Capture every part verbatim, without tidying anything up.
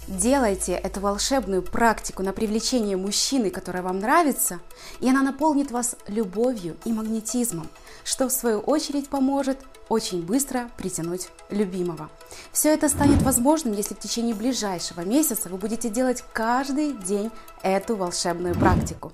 Делайте эту волшебную практику на привлечение мужчины, который вам нравится, и она наполнит вас любовью и магнетизмом, что в свою очередь поможет очень быстро притянуть любимого. Все это станет возможным, если в течение ближайшего месяца вы будете делать каждый день эту волшебную практику.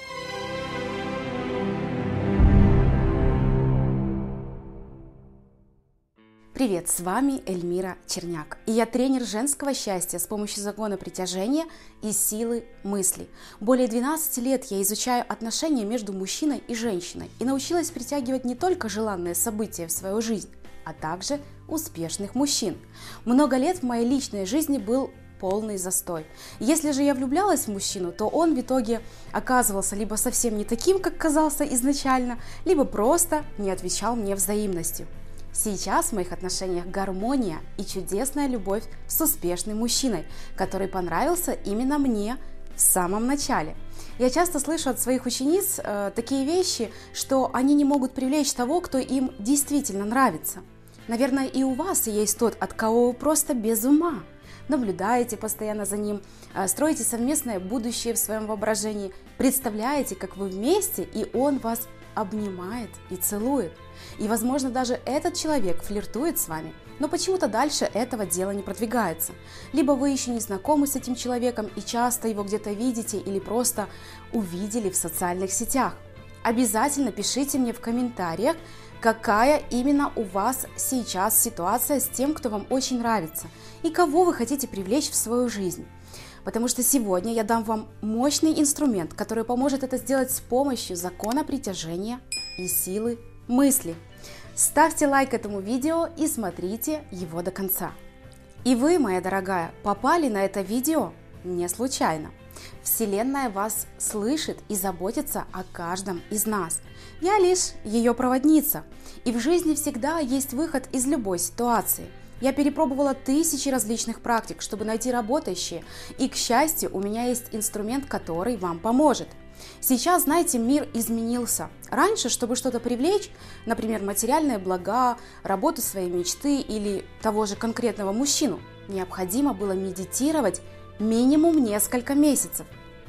Привет, с вами Эльмира Черняк, и я тренер женского счастья с помощью закона притяжения и силы мысли. Более двенадцати лет я изучаю отношения между мужчиной и женщиной и научилась притягивать не только желанные события в свою жизнь, а также успешных мужчин. Много лет в моей личной жизни был полный застой. Если же я влюблялась в мужчину, то он в итоге оказывался либо совсем не таким, как казался изначально, либо просто не отвечал мне взаимностью. Сейчас в моих отношениях гармония и чудесная любовь с успешным мужчиной, который понравился именно мне в самом начале. Я часто слышу от своих учениц э, такие вещи, что они не могут привлечь того, кто им действительно нравится. Наверное, и у вас есть тот, от кого вы просто без ума. Наблюдаете постоянно за ним, э, строите совместное будущее в своем воображении, представляете, как вы вместе, и он вас обнимает и целует. И, возможно, даже этот человек флиртует с вами, но почему-то дальше этого дела не продвигается. Либо вы еще не знакомы с этим человеком и часто его где-то видите или просто увидели в социальных сетях. Обязательно пишите мне в комментариях, какая именно у вас сейчас ситуация с тем, кто вам очень нравится и кого вы хотите привлечь в свою жизнь. Потому что сегодня я дам вам мощный инструмент, который поможет это сделать с помощью закона притяжения и силы мысли. Ставьте лайк этому видео и смотрите его до конца. И вы, моя дорогая, попали на это видео не случайно. Вселенная вас слышит и заботится о каждом из нас. Я лишь ее проводница. И в жизни всегда есть выход из любой ситуации. Я перепробовала тысячи различных практик, чтобы найти работающие, и, к счастью, у меня есть инструмент, который вам поможет. Сейчас, знаете, мир изменился. Раньше, чтобы что-то привлечь, например, материальные блага, работу своей мечты или того же конкретного мужчину, необходимо было медитировать минимум несколько месяцев.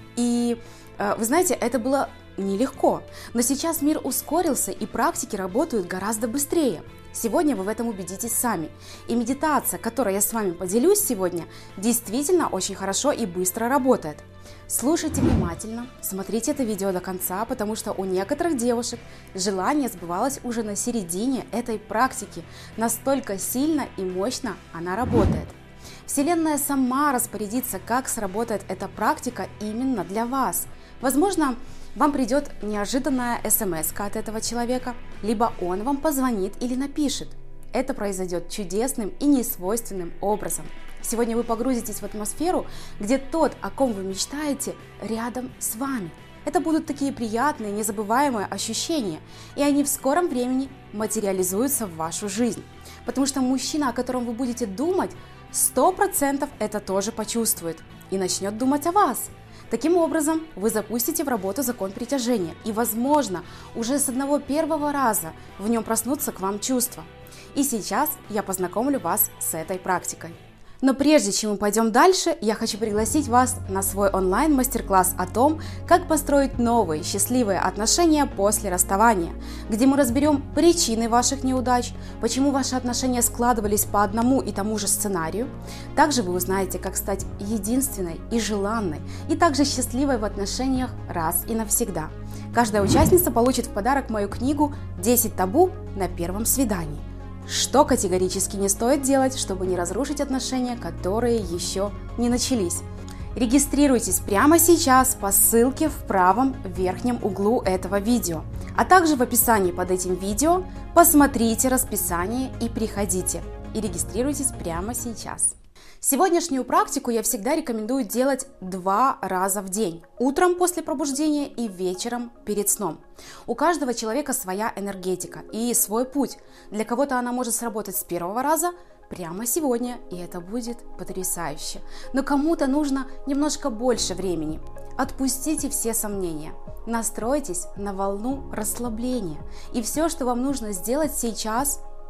И, вы знаете, это было нелегко. Но сейчас мир ускорился, и практики работают гораздо быстрее. Сегодня вы в этом убедитесь сами. И медитация, которой я с вами поделюсь сегодня, действительно очень хорошо и быстро работает. Слушайте внимательно, смотрите это видео до конца, потому что у некоторых девушек желание сбывалось уже на середине этой практики. Настолько сильно и мощно она работает. Вселенная сама распорядится, как сработает эта практика именно для вас. Возможно, вам придет неожиданная смс-ка от этого человека, либо он вам позвонит или напишет. Это произойдет чудесным и несвойственным образом. Сегодня вы погрузитесь в атмосферу, где тот, о ком вы мечтаете, рядом с вами. Это будут такие приятные, незабываемые ощущения, и они в скором времени материализуются в вашу жизнь. Потому что мужчина, о котором вы будете думать, сто процентов это тоже почувствует и начнет думать о вас. Таким образом, вы запустите в работу закон притяжения, и, возможно, уже с одного первого раза в нем проснутся к вам чувства. И сейчас я познакомлю вас с этой практикой. Но прежде чем мы пойдем дальше, я хочу пригласить вас на свой онлайн-мастер-класс о том, как построить новые счастливые отношения после расставания, где мы разберем причины ваших неудач, почему ваши отношения складывались по одному и тому же сценарию. Также вы узнаете, как стать единственной и желанной, и также счастливой в отношениях раз и навсегда. Каждая участница получит в подарок мою книгу «десять табу на первом свидании». Что категорически не стоит делать, чтобы не разрушить отношения, которые еще не начались. Регистрируйтесь прямо сейчас по ссылке в правом верхнем углу этого видео, а также в описании под этим видео посмотрите расписание и приходите. И регистрируйтесь прямо сейчас. Сегодняшнюю практику я всегда рекомендую делать два раза в день. Утром после пробуждения и вечером перед сном. У каждого человека своя энергетика и свой путь. Для кого-то она может сработать с первого раза прямо сегодня, и это будет потрясающе. Но кому-то нужно немножко больше времени. Отпустите все сомнения. Настройтесь на волну расслабления. И все, что вам нужно сделать сейчас,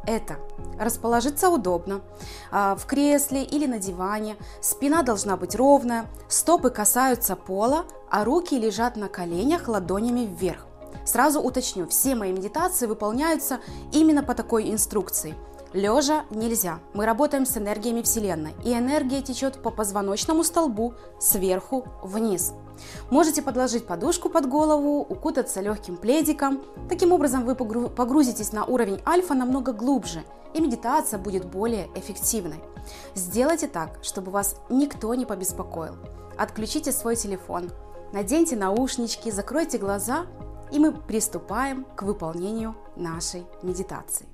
это расположиться удобно, в кресле или на диване, спина должна быть ровная, стопы касаются пола, а руки лежат на коленях ладонями вверх. Сразу уточню, все мои медитации выполняются именно по такой инструкции. Лежа нельзя, мы работаем с энергиями Вселенной, и энергия течет по позвоночному столбу сверху вниз. Можете подложить подушку под голову, укутаться легким пледиком. Таким образом вы погрузитесь на уровень альфа намного глубже, и медитация будет более эффективной. Сделайте так, чтобы вас никто не побеспокоил. Отключите свой телефон, наденьте наушнички, закройте глаза, и мы приступаем к выполнению нашей медитации.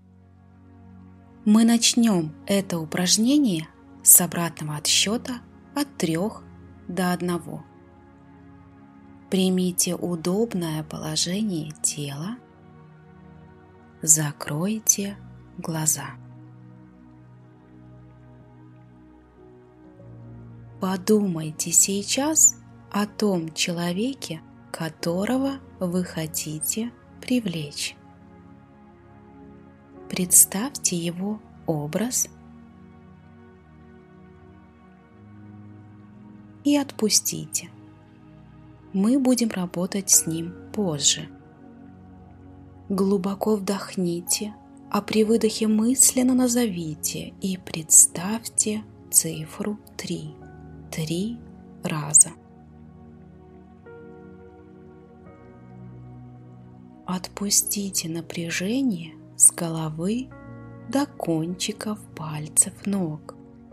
Мы начнем это упражнение с обратного отсчета от трех до одного. Примите удобное положение тела, закройте глаза. Подумайте сейчас о том человеке, которого вы хотите привлечь. Представьте его образ и отпустите. Мы будем работать с ним позже. Глубоко вдохните, а при выдохе мысленно назовите и представьте цифру три. Три раза. Отпустите напряжение с головы до кончиков пальцев ног.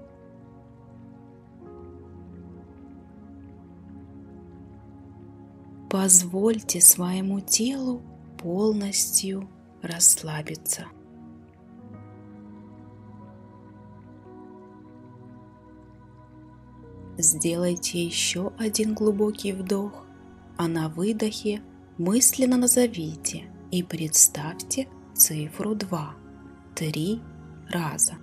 Позвольте своему телу полностью расслабиться. Сделайте еще один глубокий вдох, а на выдохе мысленно назовите и представьте цифру два. Три раза.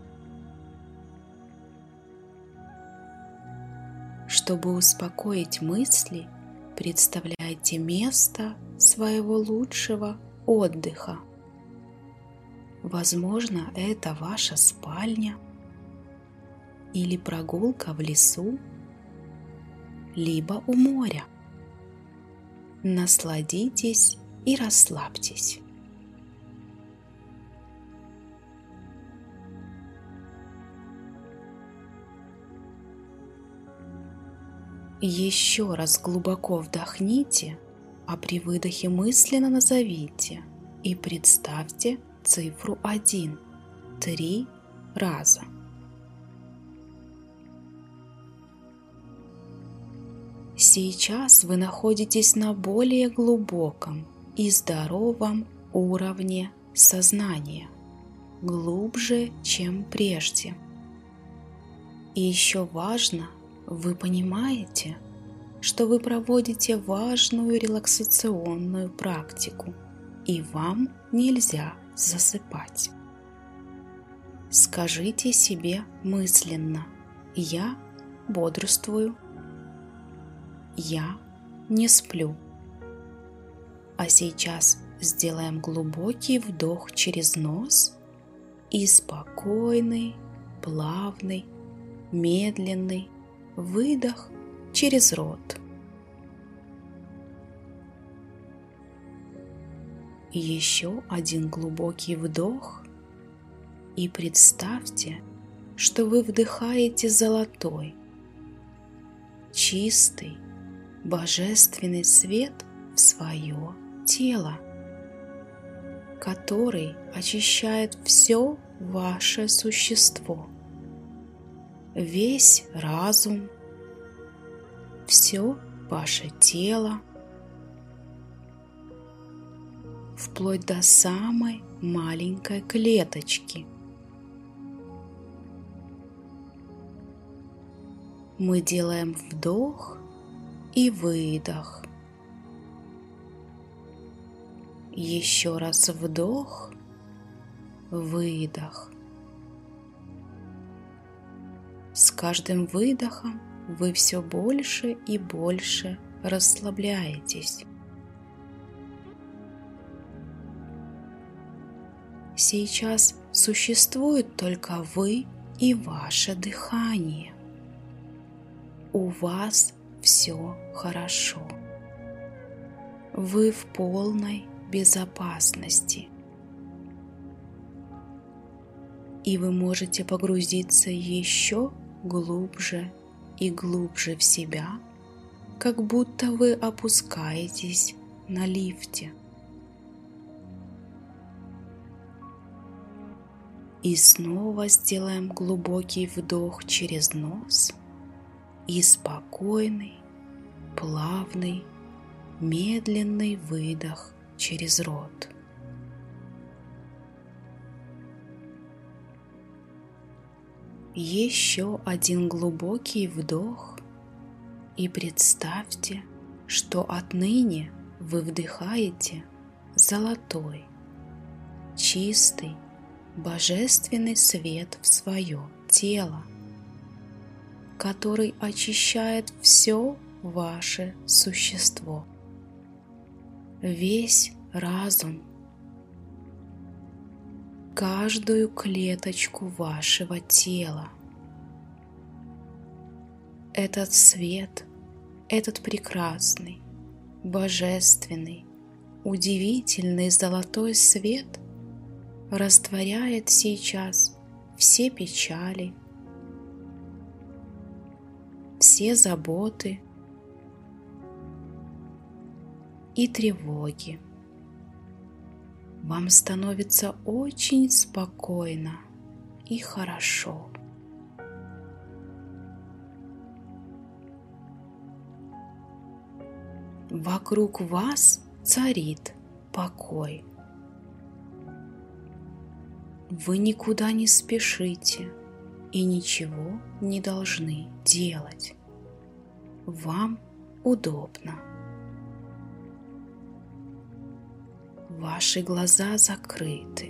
Чтобы успокоить мысли, представляйте место своего лучшего отдыха. Возможно, это ваша спальня или прогулка в лесу, либо у моря. Насладитесь и расслабьтесь. Еще раз глубоко вдохните, а при выдохе мысленно назовите и представьте цифру один. Три раза. Сейчас вы находитесь на более глубоком и здоровом уровне сознания, глубже, чем прежде. И еще важно, вы понимаете, что вы проводите важную релаксационную практику, и вам нельзя засыпать. Скажите себе мысленно: «Я бодрствую», «Я не сплю». А сейчас сделаем глубокий вдох через нос и спокойный, плавный, медленный выдох через рот. Еще один глубокий вдох и представьте, что вы вдыхаете золотой, чистый, божественный свет в свое тело, который очищает все ваше существо, весь разум, все ваше тело, вплоть до самой маленькой клеточки. Мы делаем вдох и выдох. Еще раз вдох, выдох. С каждым выдохом вы все больше и больше расслабляетесь. Сейчас существует только вы и ваше дыхание. У вас все хорошо. Вы в полной безопасности. И вы можете погрузиться еще глубже и глубже в себя, как будто вы опускаетесь на лифте. И снова сделаем глубокий вдох через нос и спокойный, плавный, медленный выдох через рот. Еще один глубокий вдох и представьте, что отныне вы вдыхаете золотой, чистый, божественный свет в свое тело, который очищает все ваше существо, весь разум, каждую клеточку вашего тела. Этот свет, этот прекрасный, божественный, удивительный золотой свет растворяет сейчас все печали, все заботы и тревоги. Вам становится очень спокойно и хорошо. Вокруг вас царит покой. Вы никуда не спешите и ничего не должны делать. Вам удобно. Ваши глаза закрыты.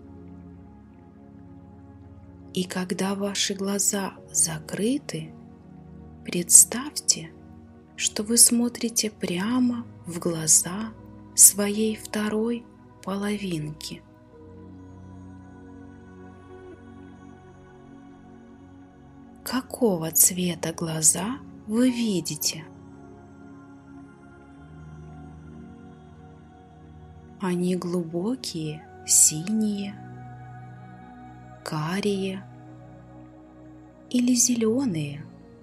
И когда ваши глаза закрыты, представьте, что вы смотрите прямо в глаза своей второй половинки. Какого цвета глаза вы видите? Они глубокие, синие, карие или зеленые?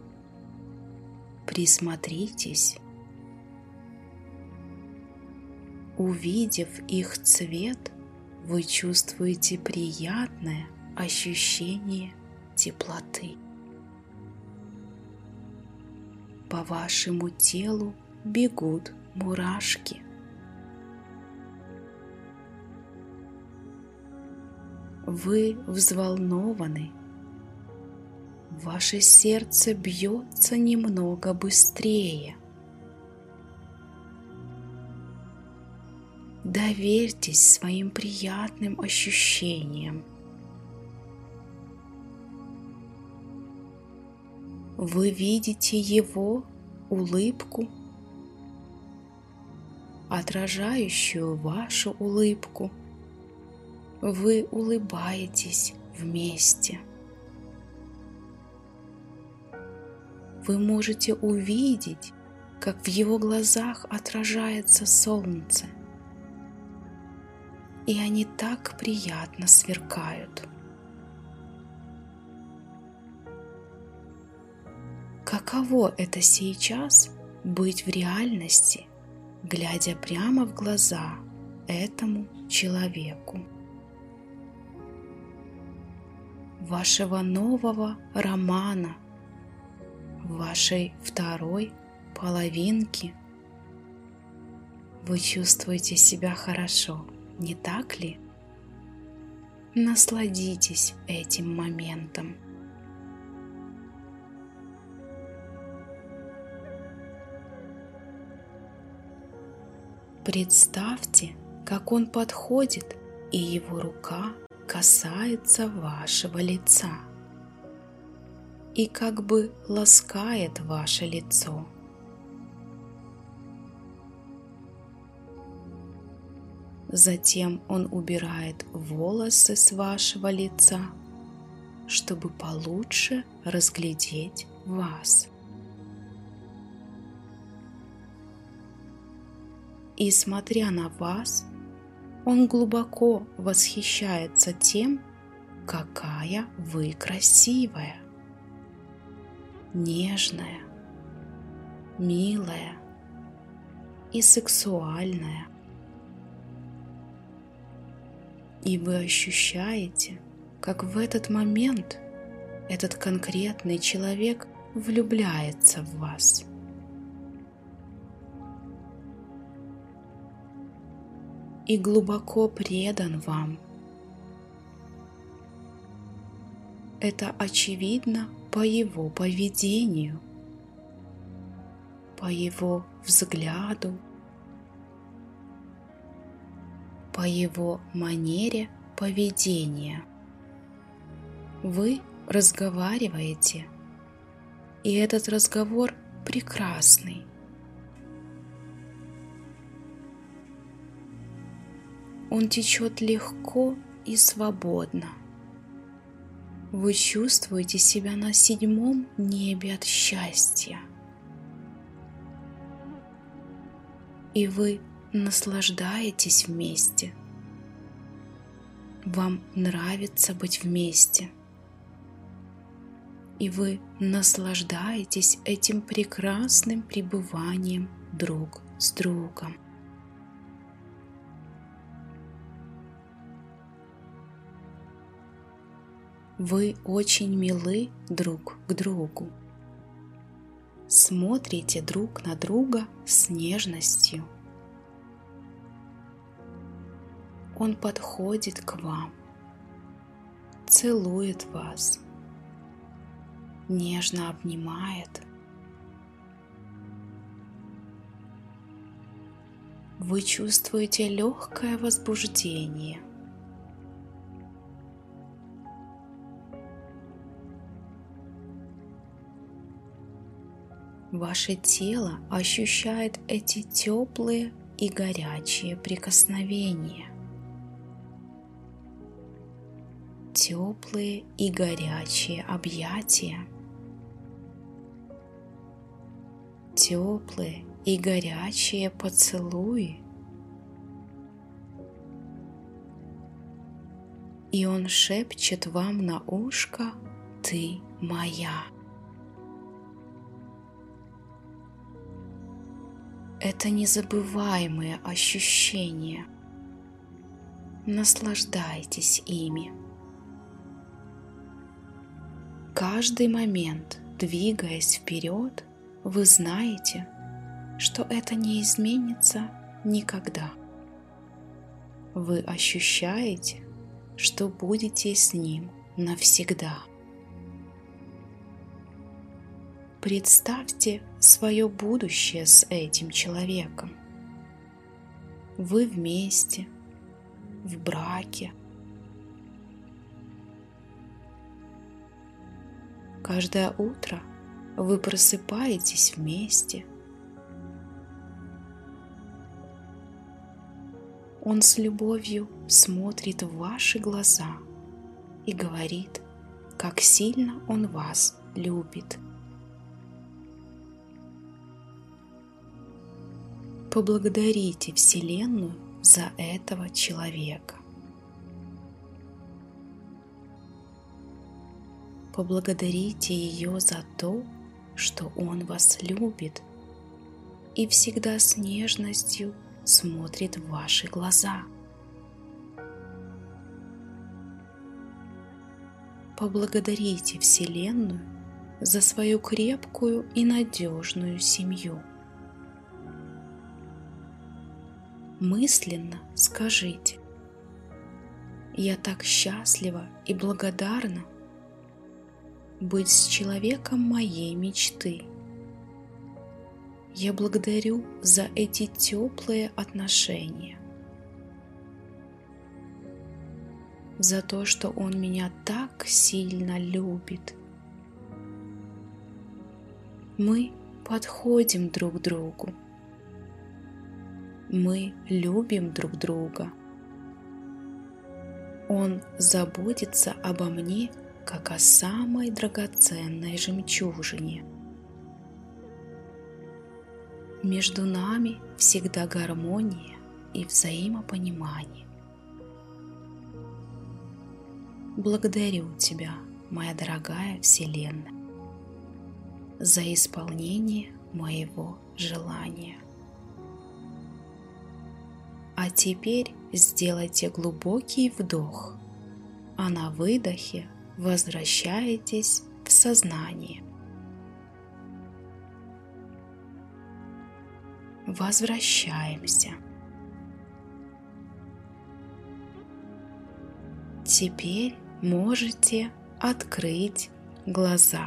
Присмотритесь. Увидев их цвет, вы чувствуете приятное ощущение теплоты. По вашему телу бегут мурашки. Вы взволнованы. Ваше сердце бьется немного быстрее. Доверьтесь своим приятным ощущениям. Вы видите его улыбку, отражающую вашу улыбку. Вы улыбаетесь вместе. Вы можете увидеть, как в его глазах отражается солнце, и они так приятно сверкают. Каково это сейчас быть в реальности, глядя прямо в глаза этому человеку? Вашего нового романа, вашей второй половинки. Вы чувствуете себя хорошо, не так ли? Насладитесь этим моментом. Представьте, как он подходит, и его рука касается вашего лица и как бы ласкает ваше лицо. Затем он убирает волосы с вашего лица, чтобы получше разглядеть вас. И смотря на вас, он глубоко восхищается тем, какая вы красивая, нежная, милая и сексуальная. И вы ощущаете, как в этот момент этот конкретный человек влюбляется в вас. И глубоко предан вам. Это очевидно по его поведению, по его взгляду, по его манере поведения. Вы разговариваете, и этот разговор прекрасный. Он течет легко и свободно. Вы чувствуете себя на седьмом небе от счастья. И вы наслаждаетесь вместе. Вам нравится быть вместе. И вы наслаждаетесь этим прекрасным пребыванием друг с другом. Вы очень милы друг к другу. Смотрите друг на друга с нежностью. Он подходит к вам, целует вас, нежно обнимает. Вы чувствуете легкое возбуждение. Ваше тело ощущает эти теплые и горячие прикосновения. Теплые и горячие объятия. Теплые и горячие поцелуи. И он шепчет вам на ушко: «Ты моя». Это незабываемые ощущения. Наслаждайтесь ими. Каждый момент, двигаясь вперед, вы знаете, что это не изменится никогда. Вы ощущаете, что будете с ним навсегда. Представьте свое будущее с этим человеком. Вы вместе, в браке. Каждое утро вы просыпаетесь вместе. Он с любовью смотрит в ваши глаза и говорит, как сильно он вас любит. Поблагодарите Вселенную за этого человека. Поблагодарите ее за то, что он вас любит и всегда с нежностью смотрит в ваши глаза. Поблагодарите Вселенную за свою крепкую и надежную семью. Мысленно скажите: «Я так счастлива и благодарна быть с человеком моей мечты. Я благодарю за эти теплые отношения, за то, что он меня так сильно любит. Мы подходим друг к другу. Мы любим друг друга Он заботится обо мне, как о самой драгоценной жемчужине. Между нами всегда гармония и взаимопонимание. Благодарю Тебя, моя дорогая Вселенная, за исполнение моего желания. А теперь сделайте глубокий вдох, а на выдохе возвращаетесь в сознание. Возвращаемся. Теперь можете открыть глаза.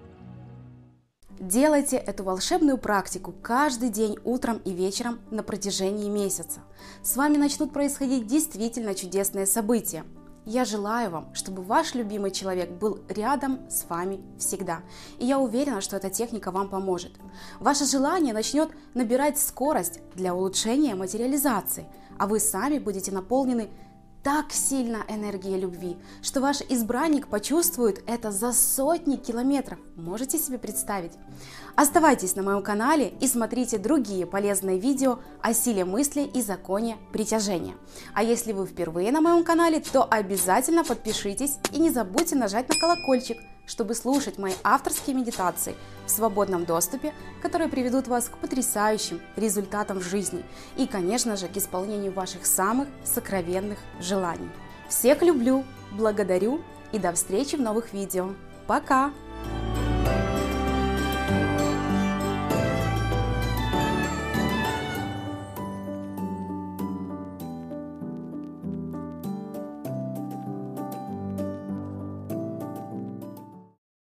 Делайте эту волшебную практику каждый день утром и вечером на протяжении месяца. С вами начнут происходить действительно чудесные события. Я желаю вам, чтобы ваш любимый человек был рядом с вами всегда. И я уверена, что эта техника вам поможет. Ваше желание начнет набирать скорость для улучшения материализации, а вы сами будете наполнены так сильно энергией любви, что ваш избранник почувствует это за сотни километров. Можете себе представить? Оставайтесь на моем канале и смотрите другие полезные видео о силе мысли и законе притяжения. А если вы впервые на моем канале, то обязательно подпишитесь и не забудьте нажать на колокольчик, чтобы слушать мои авторские медитации в свободном доступе, которые приведут вас к потрясающим результатам в жизни и, конечно же, к исполнению ваших самых сокровенных желаний. Всех люблю, благодарю и до встречи в новых видео. Пока!